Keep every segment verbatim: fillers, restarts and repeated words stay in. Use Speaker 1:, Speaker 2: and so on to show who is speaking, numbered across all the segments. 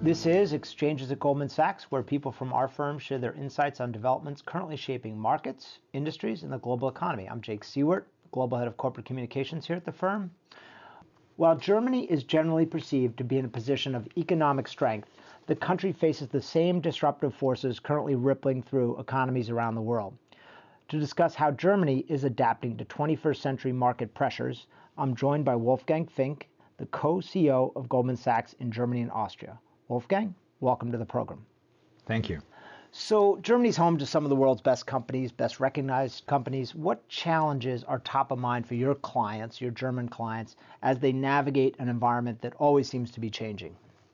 Speaker 1: This is Exchanges at Goldman Sachs, where people from our firm share their insights on developments currently shaping markets, industries, and the global economy. I'm Jake Siewert, Global Head of Corporate Communications here at the firm. While Germany is generally perceived to be in a position of economic strength, the country faces the same disruptive forces currently rippling through economies around the world. To discuss how Germany is adapting to twenty-first century market pressures, I'm joined by Wolfgang Fink, the co-C E O of Goldman Sachs in Germany and Austria. Wolfgang, welcome to the program.
Speaker 2: Thank you.
Speaker 1: So Germany's home to some of the world's best companies, best recognized companies. What challenges are top of mind for your clients, your German clients, as they navigate an environment that always seems to be changing?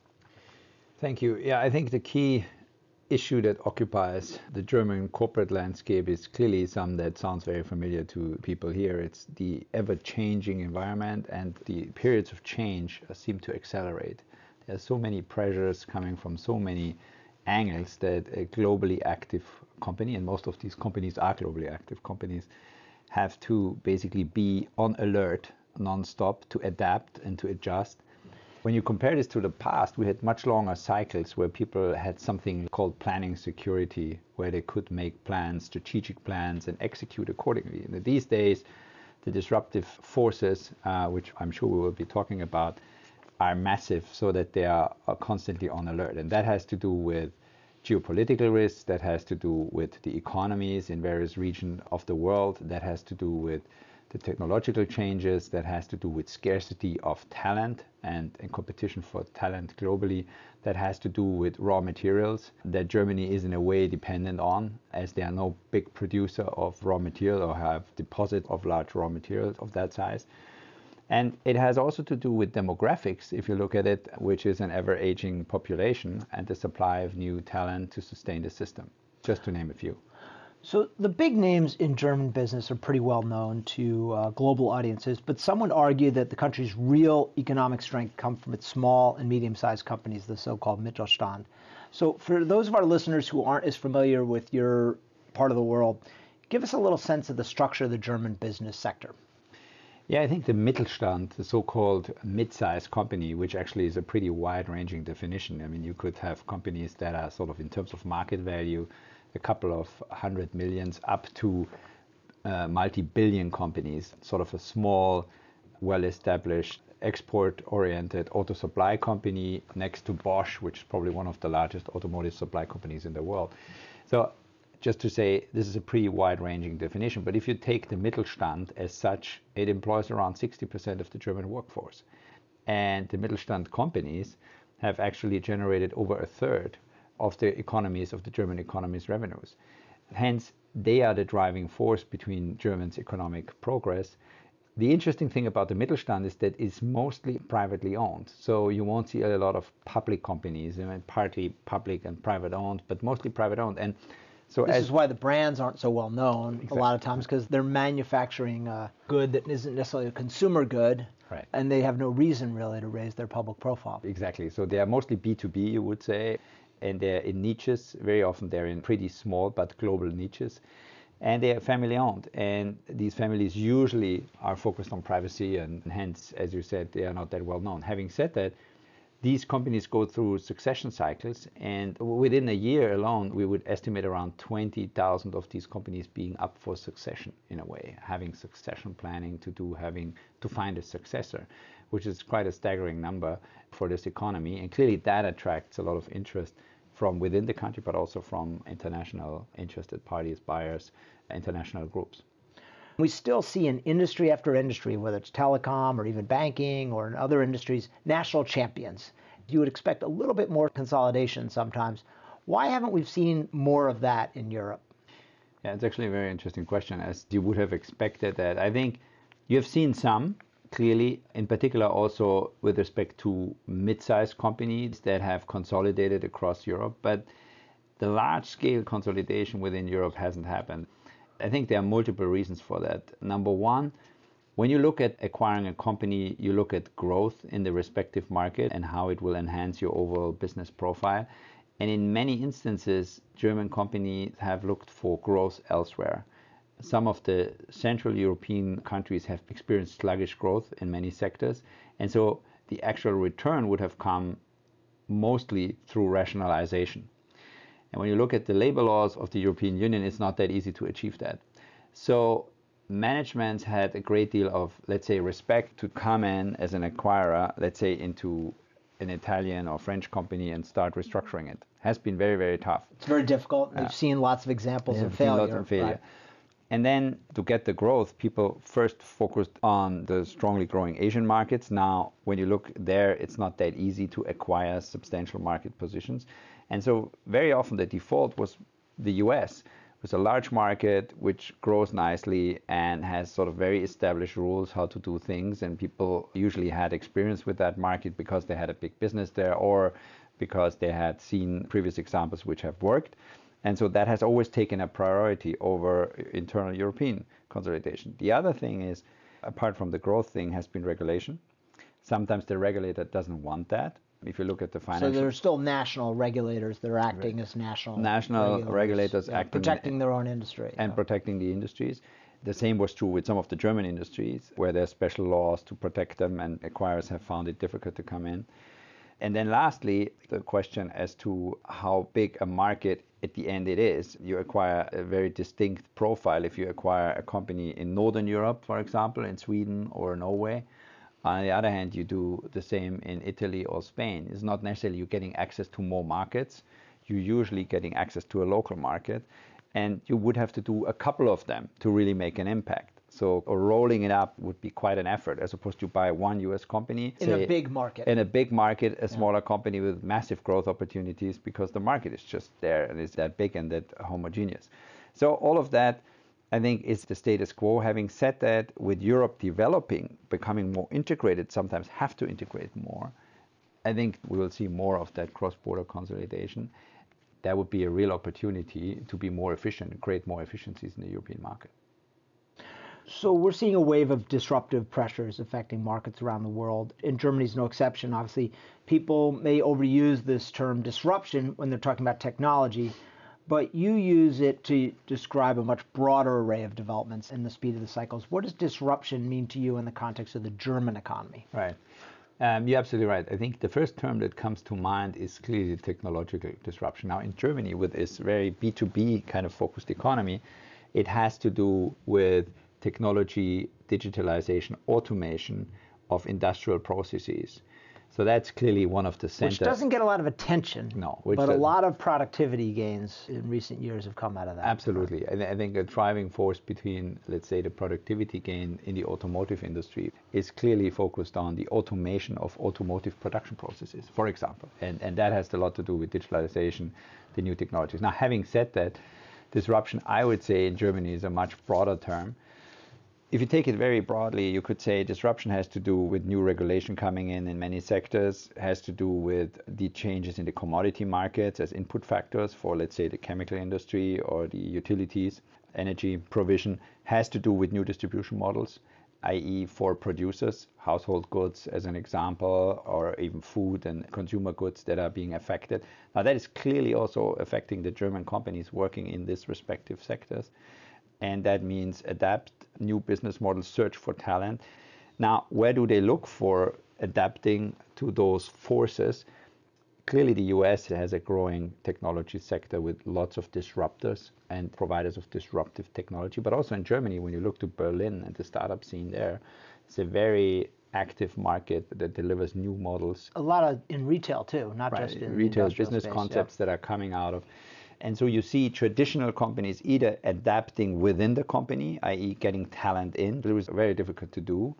Speaker 2: Thank you. Yeah, I think the key issue that occupies the German corporate landscape is clearly some that sounds very familiar to people here. It's the ever-changing environment, and the periods of change seem to accelerate. There's so many pressures coming from so many angles that a globally active company, and most of these companies are globally active companies, have to basically be on alert non-stop to adapt and to adjust. When you compare this to the past, we had much longer cycles where people had something called planning security, where they could make plans, strategic plans, and execute accordingly. And these days, the disruptive forces, uh, which I'm sure we will be talking about, are massive, so that they are, are constantly on alert. And that has to do with geopolitical risks, that has to do with the economies in various regions of the world, that has to do with the technological changes, that has to do with scarcity of talent and, and competition for talent globally, that has to do with raw materials that Germany is in a way dependent on, as they are no big producer of raw material or have deposit of large raw materials of that size. And it has also to do with demographics, if you look at it, which is an ever-aging population and the supply of new talent to sustain the system, just to name a few.
Speaker 1: So the big names in German business are pretty well known to uh, global audiences, but some would argue that the country's real economic strength comes from its small and medium-sized companies, the so-called Mittelstand. So for those of our listeners who aren't as familiar with your part of the world, give us a little sense of the structure of the German business sector.
Speaker 2: Yeah, I think the Mittelstand, the so-called mid-sized company, which actually is a pretty wide-ranging definition. I mean, you could have companies that are sort of, in terms of market value, a couple of hundred millions up to uh, multi-billion companies, sort of a small, well-established, export-oriented auto supply company next to Bosch, which is probably one of the largest automotive supply companies in the world. So just to say, this is a pretty wide-ranging definition. But if you take the Mittelstand as such, it employs around sixty percent of the German workforce. And the Mittelstand companies have actually generated over a third of the economies, of the German economy's revenues. Hence, they are the driving force between Germany's economic progress. The interesting thing about the Mittelstand is that it's mostly privately owned. So you won't see a lot of public companies, I mean, partly public and private owned, but mostly private owned. And so
Speaker 1: this
Speaker 2: as,
Speaker 1: is why the brands aren't so well known
Speaker 2: exactly.
Speaker 1: a lot of times, because they're manufacturing a good that isn't necessarily a consumer good,
Speaker 2: right.
Speaker 1: And they have no reason really to raise their public profile.
Speaker 2: Exactly. So they are mostly B two B, you would say, and they're in niches. Very often they're in pretty small but global niches. And they are family owned. And these families usually are focused on privacy, and hence, as you said, they are not that well known. Having said that, these companies go through succession cycles, and within a year alone, we would estimate around twenty thousand of these companies being up for succession in a way, having succession planning to do, having to find a successor, which is quite a staggering number for this economy. And clearly that attracts a lot of interest from within the country, but also from international interested parties, buyers, international groups.
Speaker 1: We still see in industry after industry, whether it's telecom or even banking or in other industries, national champions. You would expect a little bit more consolidation sometimes. Why haven't we seen more of that in Europe?
Speaker 2: Yeah, it's actually a very interesting question, as you would have expected that. I think you have seen some, clearly, in particular also with respect to mid-sized companies that have consolidated across Europe, but the large-scale consolidation within Europe hasn't happened. I think there are multiple reasons for that. Number one, when you look at acquiring a company, you look at growth in the respective market and how it will enhance your overall business profile. And in many instances, German companies have looked for growth elsewhere. Some of the Central European countries have experienced sluggish growth in many sectors. And so the actual return would have come mostly through rationalization. And when you look at the labor laws of the European Union, it's not that easy to achieve that. So management had a great deal of, let's say, respect to come in as an acquirer, let's say, into an Italian or French company and start restructuring it. Has been very, very tough.
Speaker 1: It's very difficult. We've
Speaker 2: Yeah.
Speaker 1: seen lots of examples
Speaker 2: Yeah,
Speaker 1: of
Speaker 2: we've seen
Speaker 1: failure.
Speaker 2: lots of failure.
Speaker 1: Right.
Speaker 2: And then to get the growth, people first focused on the strongly growing Asian markets. Now, when you look there, it's not that easy to acquire substantial market positions. And so very often the default was the U S. It was a large market which grows nicely and has sort of very established rules how to do things. And people usually had experience with that market because they had a big business there or because they had seen previous examples which have worked. And so that has always taken a priority over internal European consolidation. The other thing is, apart from the growth thing, has been regulation. Sometimes the regulator doesn't want that. If you look at the financial...
Speaker 1: So there are still national regulators that are acting
Speaker 2: Right.
Speaker 1: as national
Speaker 2: National regulators, regulators
Speaker 1: yeah,
Speaker 2: acting...
Speaker 1: protecting their own industry.
Speaker 2: And
Speaker 1: yeah.
Speaker 2: protecting the industries. The same was true with some of the German industries, where there's special laws to protect them, and acquirers have found it difficult to come in. And then lastly, the question as to how big a market at the end it is. You acquire a very distinct profile if you acquire a company in Northern Europe, for example, in Sweden or Norway. On the other hand, you do the same in Italy or Spain. It's not necessarily you're getting access to more markets. You're usually getting access to a local market. And you would have to do a couple of them to really make an impact. So rolling it up would be quite an effort, as opposed to buy one U S company.
Speaker 1: In say, a big market.
Speaker 2: In a big market, a smaller yeah. company with massive growth opportunities, because the market is just there and it's that big and that homogeneous. So all of that, I think, is the status quo. Having said that, with Europe developing, becoming more integrated, sometimes have to integrate more, I think we will see more of that cross-border consolidation. That would be a real opportunity to be more efficient and create more efficiencies in the European market.
Speaker 1: So we're seeing a wave of disruptive pressures affecting markets around the world. And Germany's no exception. Obviously, people may overuse this term disruption when they're talking about technology, but you use it to describe a much broader array of developments in the speed of the cycles. What does disruption mean to you in the context of the German economy?
Speaker 2: Right. Um, you're absolutely right. I think the first term that comes to mind is clearly technological disruption. Now, in Germany, with this very B two B kind of focused economy, it has to do with technology, digitalization, automation of industrial processes. So that's clearly one of the centers.
Speaker 1: Which doesn't get a lot of attention.
Speaker 2: No. Which
Speaker 1: but a
Speaker 2: doesn't.
Speaker 1: lot of productivity gains in recent years have come out of that.
Speaker 2: Absolutely. I, th- I think a driving force between, let's say, the productivity gain in the automotive industry is clearly focused on the automation of automotive production processes, for example. And, and that has a lot to do with digitalization, the new technologies. Now, having said that, disruption, I would say, in Germany is a much broader term. If you take it very broadly, you could say disruption has to do with new regulation coming in in many sectors, has to do with the changes in the commodity markets as input factors for, let's say, the chemical industry or the utilities, energy provision, has to do with new distribution models, that is for producers, household goods as an example, or even food and consumer goods that are being affected. Now that is clearly also affecting the German companies working in these respective sectors. And that means adapt new business models, search for talent. Now, where do they look for adapting to those forces? Clearly, the U S has a growing technology sector with lots of disruptors and providers of disruptive technology. But also in Germany, when you look to Berlin and the startup scene there, it's a very active market that delivers new models.
Speaker 1: A lot of in retail too, not
Speaker 2: right.
Speaker 1: just in
Speaker 2: retail
Speaker 1: the
Speaker 2: business
Speaker 1: space,
Speaker 2: concepts
Speaker 1: yeah.
Speaker 2: that are coming out of. And so you see traditional companies either adapting within the company, that is getting talent in, it was very difficult to do,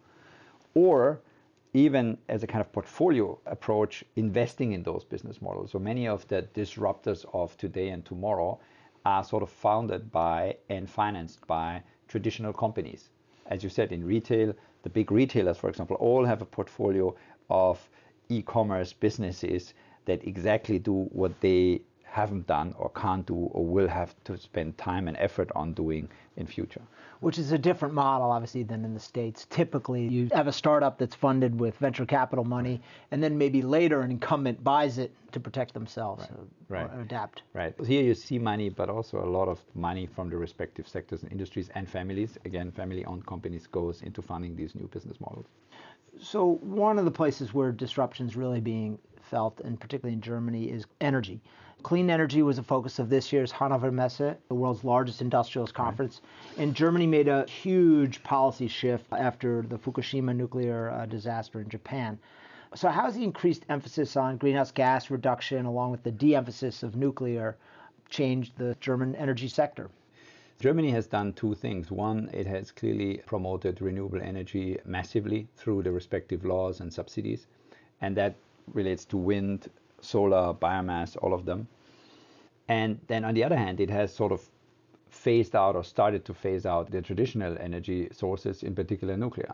Speaker 2: or even as a kind of portfolio approach, investing in those business models. So many of the disruptors of today and tomorrow are sort of founded by and financed by traditional companies. As you said, in retail, the big retailers, for example, all have a portfolio of e-commerce businesses that exactly do what they haven't done or can't do or will have to spend time and effort on doing in future.
Speaker 1: Which is a different model, obviously, than in the States. Typically, you have a startup that's funded with venture capital money, and then maybe later an incumbent buys it to protect themselves
Speaker 2: right.
Speaker 1: or,
Speaker 2: right.
Speaker 1: or adapt.
Speaker 2: Right. Here you see money, but also a lot of money from the respective sectors and industries and families. Again, family-owned companies goes into funding these new business models.
Speaker 1: So one of the places where disruption is really being felt, and particularly in Germany, is energy. Clean energy was a focus of this year's Hannover Messe, the world's largest industrials conference. Right. And Germany made a huge policy shift after the Fukushima nuclear uh, disaster in Japan. So how has the increased emphasis on greenhouse gas reduction, along with the de-emphasis of nuclear, changed the German energy sector?
Speaker 2: Germany has done two things. One, it has clearly promoted renewable energy massively through the respective laws and subsidies. And that relates to wind, solar, biomass, all of them. And then on the other hand, it has sort of phased out or started to phase out the traditional energy sources, in particular nuclear.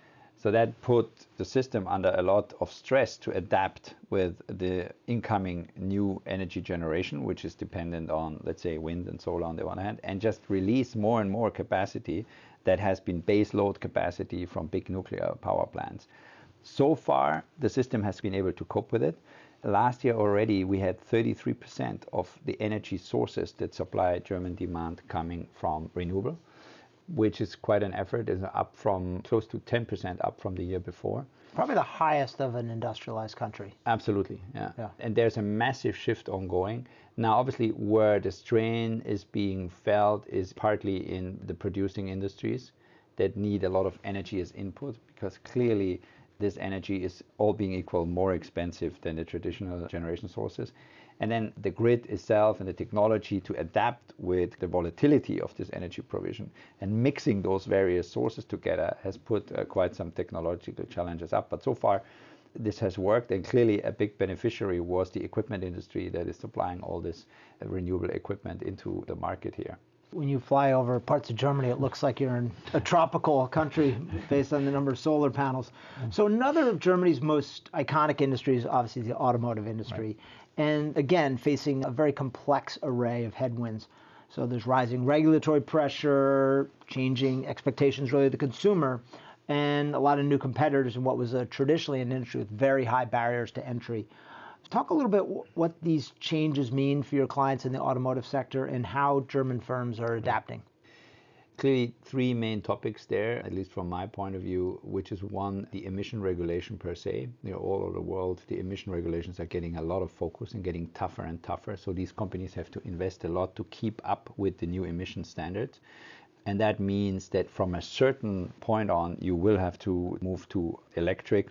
Speaker 2: So that put the system under a lot of stress to adapt with the incoming new energy generation, which is dependent on, let's say, wind and solar on the one hand, and just release more and more capacity that has been base load capacity from big nuclear power plants. So far, the system has been able to cope with it. Last year already, we had thirty-three percent of the energy sources that supply German demand coming from renewable, which is quite an effort. It's up from close to ten percent up from the year before.
Speaker 1: Probably the highest of an industrialized country.
Speaker 2: Absolutely, yeah.
Speaker 1: yeah.
Speaker 2: And there's a massive shift ongoing. Now, obviously, where the strain is being felt is partly in the producing industries that need a lot of energy as input, because clearly this energy is, all being equal, more expensive than the traditional generation sources. And then the grid itself and the technology to adapt with the volatility of this energy provision and mixing those various sources together has put uh, quite some technological challenges up. But so far, this has worked, and clearly a big beneficiary was the equipment industry that is supplying all this uh, renewable equipment into the market here.
Speaker 1: When you fly over parts of Germany, it looks like you're in a tropical country based on the number of solar panels. So another of Germany's most iconic industries is obviously the automotive industry. Right. And again, facing a very complex array of headwinds. So there's rising regulatory pressure, changing expectations really of the consumer, and a lot of new competitors in what was a traditionally an industry with very high barriers to entry. Talk a little bit what these changes mean for your clients in the automotive sector and how German firms are adapting.
Speaker 2: Clearly, three main topics there, at least from my point of view, which is one, the emission regulation per se. You know, all over the world, the emission regulations are getting a lot of focus and getting tougher and tougher. So these companies have to invest a lot to keep up with the new emission standards. And that means that from a certain point on, you will have to move to electric,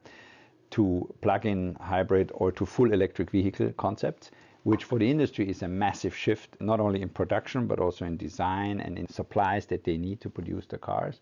Speaker 2: to plug-in hybrid, or to full electric vehicle concepts, which for the industry is a massive shift, not only in production, but also in design and in supplies that they need to produce the cars.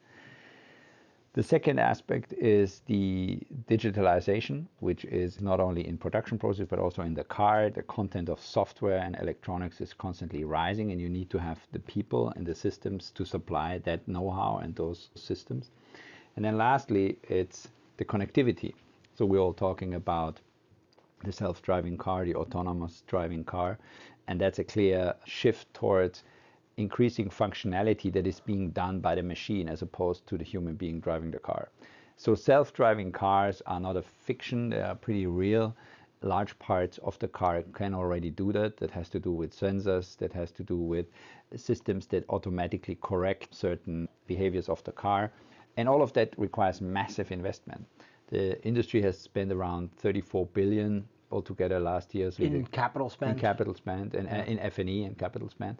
Speaker 2: The second aspect is the digitalization, which is not only in production process, but also in the car. The content of software and electronics is constantly rising, and you need to have the people and the systems to supply that know-how and those systems. And then lastly, it's the connectivity. So we're all talking about the self-driving car, the autonomous driving car, and that's a clear shift towards increasing functionality that is being done by the machine as opposed to the human being driving the car. So self-driving cars are not a fiction, they are pretty real. Large parts of the car can already do that. That has to do with sensors, that has to do with systems that automatically correct certain behaviors of the car. And all of that requires massive investment. The industry has spent around thirty-four billion altogether last year. So
Speaker 1: in capital spend?
Speaker 2: In capital spend, and yeah. in F and E and capital spend.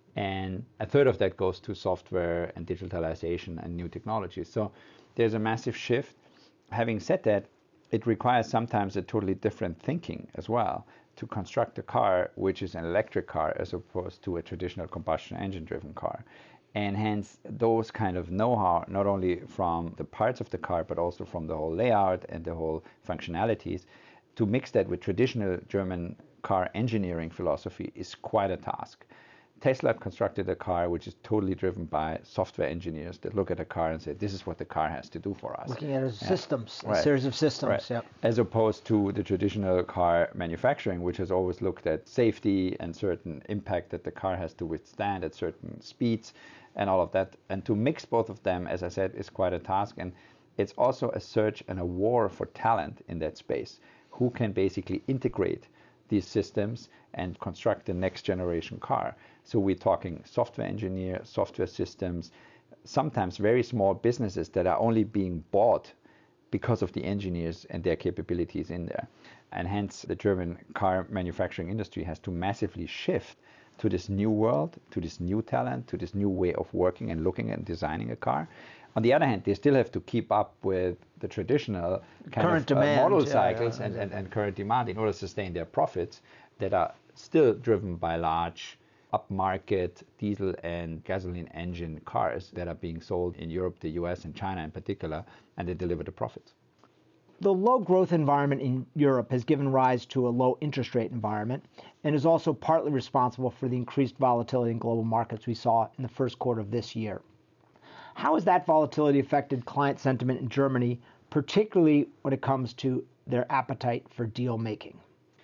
Speaker 2: And a third of that goes to software and digitalization and new technologies. So there's a massive shift. Having said that, it requires sometimes a totally different thinking as well to construct a car which is an electric car as opposed to a traditional combustion engine driven car. And hence those kind of know-how, not only from the parts of the car, but also from the whole layout and the whole functionalities, to mix that with traditional German car engineering philosophy is quite a task. Tesla constructed a car which is totally driven by software engineers that look at a car and say, this is what the car has to do for us.
Speaker 1: Looking at it as
Speaker 2: yeah.
Speaker 1: systems,
Speaker 2: right.
Speaker 1: a series of systems.
Speaker 2: Right.
Speaker 1: Yep.
Speaker 2: As opposed to the traditional car manufacturing, which has always looked at safety and certain impact that the car has to withstand at certain speeds and all of that. And to mix both of them, as I said, is quite a task. And it's also a search and a war for talent in that space, who can basically integrate these systems and construct the next generation car. So we're talking software engineer, software systems, sometimes very small businesses that are only being bought because of the engineers and their capabilities in there. And hence the German car manufacturing industry has to massively shift to this new world, to this new talent, to this new way of working and looking and designing a car. On the other hand, they still have to keep up with the traditional kind
Speaker 1: current
Speaker 2: of uh,
Speaker 1: demand,
Speaker 2: model
Speaker 1: yeah,
Speaker 2: cycles
Speaker 1: yeah,
Speaker 2: and,
Speaker 1: exactly.
Speaker 2: and, and current demand in order to sustain their profits that are still driven by large upmarket diesel and gasoline engine cars that are being sold in Europe, the U S, and China in particular, and they deliver the profits.
Speaker 1: The low growth environment in Europe has given rise to a low interest rate environment and is also partly responsible for the increased volatility in global markets we saw in the first quarter of this year. How has that volatility affected client sentiment in Germany, particularly when it comes to their appetite for deal making?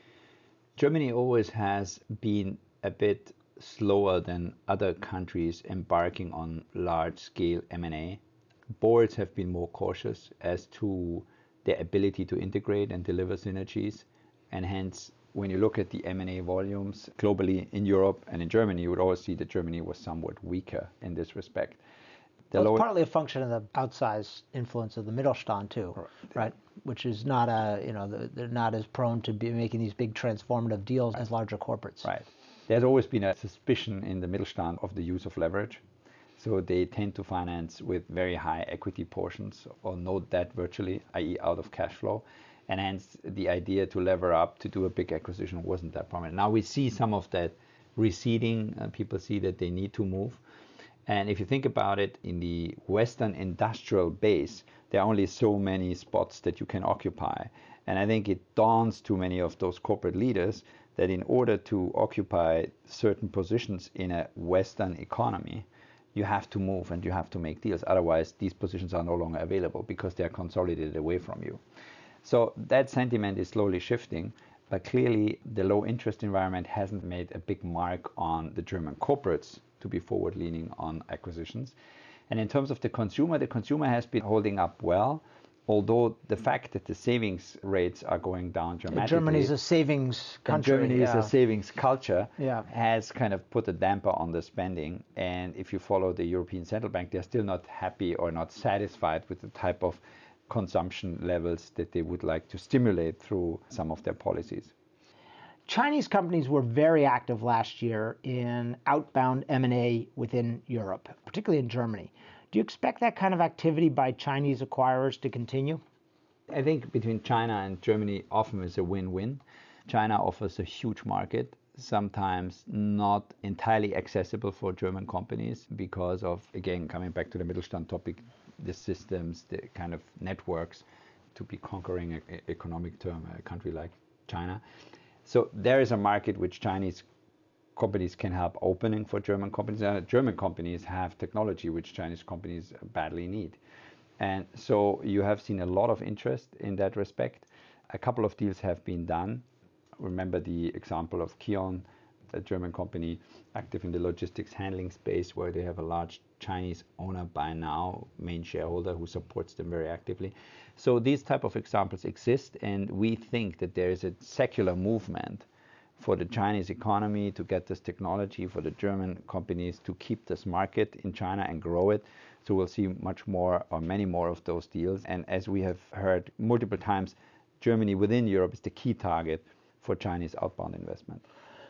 Speaker 2: Germany always has been a bit slower than other countries embarking on large-scale M and A. Boards have been more cautious as to their ability to integrate and deliver synergies, and hence when you look at the M and A volumes globally in Europe and in Germany, you would always see that Germany was somewhat weaker in this respect.
Speaker 1: Well, it's partly a function of the outsized influence of the Mittelstand too, right? right? Which is not a, you know, they're not as prone to be making these big transformative deals as larger corporates.
Speaker 2: Right. There's always been a suspicion in the Mittelstand of the use of leverage. So they tend to finance with very high equity portions or no debt virtually, that is out of cash flow. And hence the idea to lever up to do a big acquisition wasn't that prominent. Now we see some of that receding. Uh, people see that they need to move. And if you think about it, in the Western industrial base, there are only so many spots that you can occupy. And I think it dawns to many of those corporate leaders that in order to occupy certain positions in a Western economy, you have to move and you have to make deals. Otherwise, these positions are no longer available because they are consolidated away from you. So that sentiment is slowly shifting. But clearly, the low interest environment hasn't made a big mark on the German corporates to be forward-leaning on acquisitions. And in terms of the consumer, the consumer has been holding up well, although the fact that the savings rates are going down dramatically.
Speaker 1: Germany is a savings country.
Speaker 2: And Germany
Speaker 1: yeah.
Speaker 2: is a savings culture,
Speaker 1: yeah.
Speaker 2: has kind of put a damper on the spending. And if you follow the European Central Bank, they're still not happy or not satisfied with the type of consumption levels that they would like to stimulate through some of their policies.
Speaker 1: Chinese companies were very active last year in outbound M and A within Europe, particularly in Germany. Do you expect that kind of activity by Chinese acquirers to continue?
Speaker 2: I think between China and Germany often is a win-win. China offers a huge market, sometimes not entirely accessible for German companies because of, again, coming back to the Mittelstand topic, the systems, the kind of networks to be conquering an economic term, a country like China. So there is a market which Chinese companies can help opening for German companies. And German companies have technology which Chinese companies badly need. And so you have seen a lot of interest in that respect. A couple of deals have been done. Remember the example of Kion, a German company active in the logistics handling space where they have a large Chinese owner by now, main shareholder who supports them very actively. So these type of examples exist, and we think that there is a secular movement for the Chinese economy to get this technology, for the German companies to keep this market in China and grow it. So we'll see much more or many more of those deals. And as we have heard multiple times, Germany within Europe is the key target for Chinese outbound investment.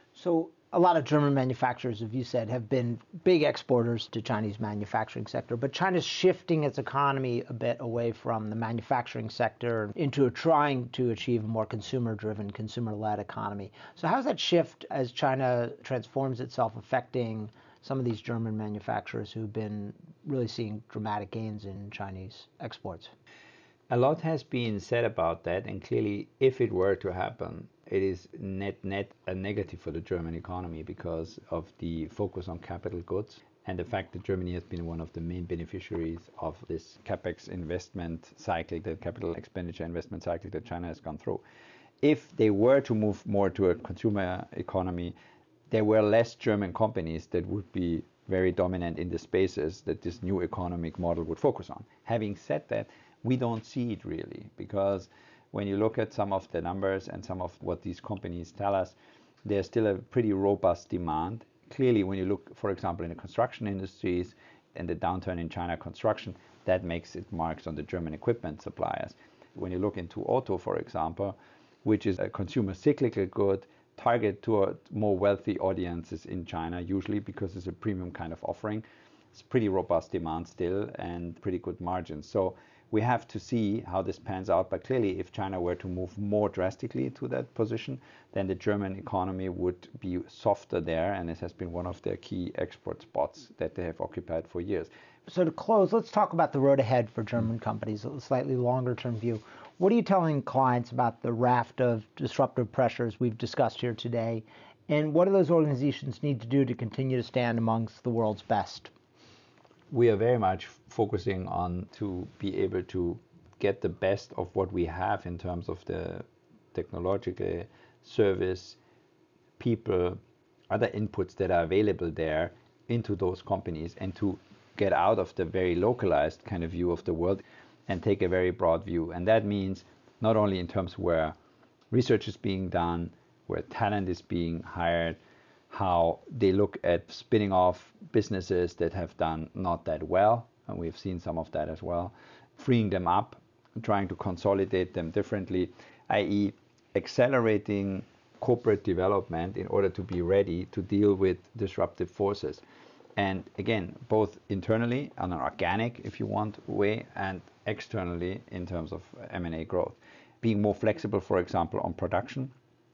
Speaker 1: So a lot of German manufacturers, as you said, have been big exporters to Chinese manufacturing sector, but China's shifting its economy a bit away from the manufacturing sector into a, trying to achieve a more consumer-driven, consumer-led economy. So how's that shift as China transforms itself affecting some of these German manufacturers who've been really seeing dramatic gains in Chinese exports?
Speaker 2: A lot has been said about that, and clearly, if it were to happen, it is net net a negative for the German economy because of the focus on capital goods and the fact that Germany has been one of the main beneficiaries of this capex investment cycle, the capital expenditure investment cycle that China has gone through. If they were to move more to a consumer economy, there were less German companies that would be very dominant in the spaces that this new economic model would focus on. Having said that, we don't see it really, because when you look at some of the numbers and some of what these companies tell us, there's still a pretty robust demand. Clearly, when you look, for example, in the construction industries, and the downturn in China construction, that makes it marks on the German equipment suppliers. When you look into auto, for example, which is a consumer cyclical good, target toward more wealthy audiences in China, usually because it's a premium kind of offering. It's pretty robust demand still and pretty good margins. So we have to see how this pans out. But clearly, if China were to move more drastically to that position, then the German economy would be softer there. And it has been one of their key export spots that they have occupied for years.
Speaker 1: So to close, let's talk about the road ahead for German companies, a slightly longer term view. What are you telling clients about the raft of disruptive pressures we've discussed here today? And what do those organizations need to do to continue to stand amongst the world's best?
Speaker 2: We are very much focusing on to be able to get the best of what we have in terms of the technological service, people, other inputs that are available there into those companies, and to get out of the very localized kind of view of the world and take a very broad view. And that means not only in terms where research is being done, where talent is being hired, how they look at spinning off businesses that have done not that well, and we've seen some of that as well, freeing them up, trying to consolidate them differently, that is accelerating corporate development in order to be ready to deal with disruptive forces. And again, both internally on an organic, if you want, way, and externally in terms of M and A growth. Being more flexible, for example, on production,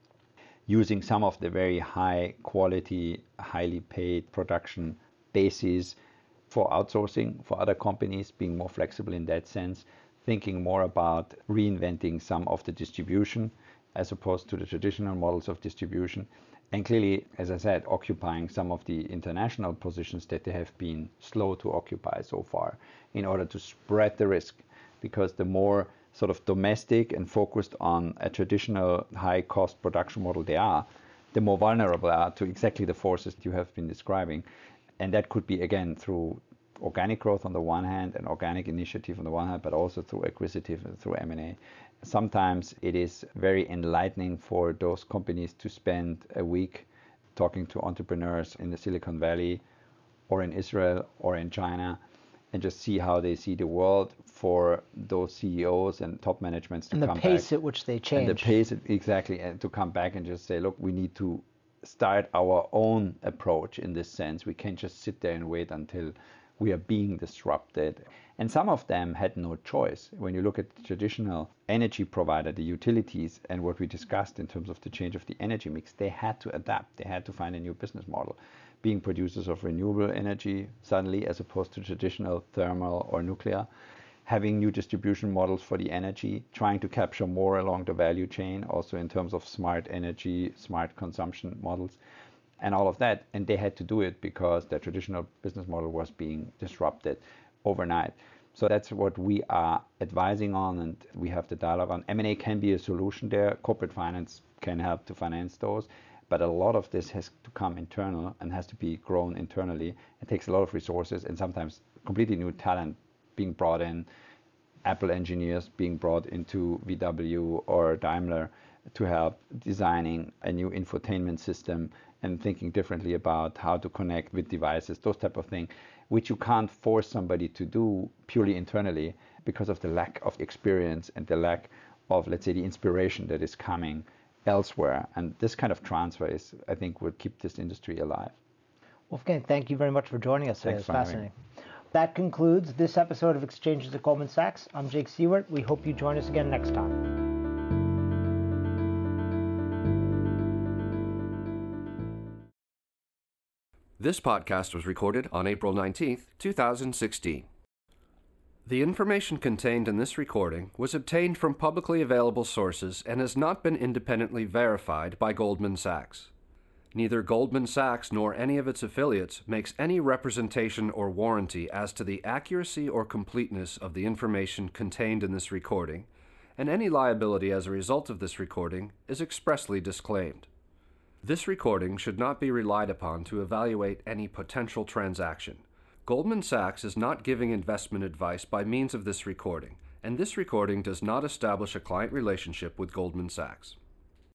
Speaker 2: using some of the very high quality, highly paid production bases for outsourcing for other companies, being more flexible in that sense, thinking more about reinventing some of the distribution as opposed to the traditional models of distribution. And clearly, as I said, occupying some of the international positions that they have been slow to occupy so far in order to spread the risk. Because the more sort of domestic and focused on a traditional high-cost production model they are, the more vulnerable they are to exactly the forces you have been describing. And that could be, again, through organic growth on the one hand and organic initiative on the one hand, but also through acquisitive and through M and A. Sometimes it is very enlightening for those companies to spend a week talking to entrepreneurs in the Silicon Valley or in Israel or in China and just see how they see the world, for those C E Os and top managements to
Speaker 1: come back. And the pace at which they change.
Speaker 2: And the pace, exactly, and to come back and just say, look, we need to start our own approach in this sense. We can't just sit there and wait until we are being disrupted. And some of them had no choice. When you look at the traditional energy provider, the utilities, and what we discussed in terms of the change of the energy mix, they had to adapt. They had to find a new business model. Being producers of renewable energy suddenly, as opposed to traditional thermal or nuclear, having new distribution models for the energy, trying to capture more along the value chain, also in terms of smart energy, smart consumption models, and all of that. And they had to do it because their traditional business model was being disrupted overnight. So that's what we are advising on, and we have the dialogue on. M and A can be a solution there. Corporate finance can help to finance those. But a lot of this has to come internal and has to be grown internally. It takes a lot of resources and sometimes completely new talent being brought in, Apple engineers being brought into V W or Daimler to help designing a new infotainment system and thinking differently about how to connect with devices, those type of things, which you can't force somebody to do purely internally because of the lack of experience and the lack of, let's say, the inspiration that is coming elsewhere. And this kind of transfer is, I think, will keep this industry alive.
Speaker 1: Wolfgang, thank you very much for joining us today. It's fascinating. That concludes this episode of Exchanges at Goldman Sachs. I'm Jake Siewert. We hope you join us again next time.
Speaker 3: This podcast was recorded on April nineteenth, two thousand sixteen. The information contained in this recording was obtained from publicly available sources and has not been independently verified by Goldman Sachs. Neither Goldman Sachs nor any of its affiliates makes any representation or warranty as to the accuracy or completeness of the information contained in this recording, and any liability as a result of this recording is expressly disclaimed. This recording should not be relied upon to evaluate any potential transaction. Goldman Sachs is not giving investment advice by means of this recording, and this recording does not establish a client relationship with Goldman Sachs.